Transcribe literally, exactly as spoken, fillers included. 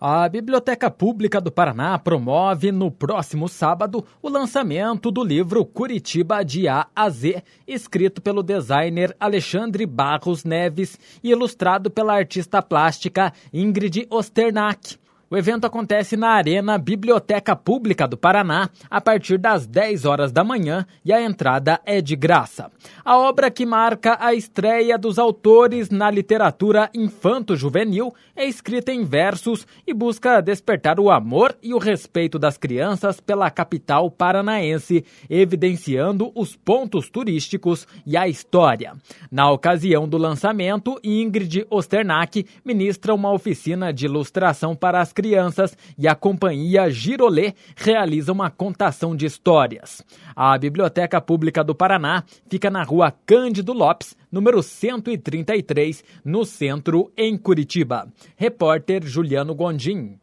A Biblioteca Pública do Paraná promove no próximo sábado o lançamento do livro Curitiba de A a Z, escrito pelo designer Alexandre Barros Neves e ilustrado pela artista plástica Ingrid Osternack. O evento acontece na Arena Biblioteca Pública do Paraná a partir das dez horas da manhã e a entrada é de graça. A obra, que marca a estreia dos autores na literatura infanto-juvenil, é escrita em versos e busca despertar o amor e o respeito das crianças pela capital paranaense, evidenciando os pontos turísticos e a história. Na ocasião do lançamento, Ingrid Osternack ministra uma oficina de ilustração para as crianças e a companhia Girolê realiza uma contação de histórias. A Biblioteca Pública do Paraná fica na rua Cândido Lopes, número cento e trinta e três, no centro, em Curitiba. Repórter Juliano Gondim.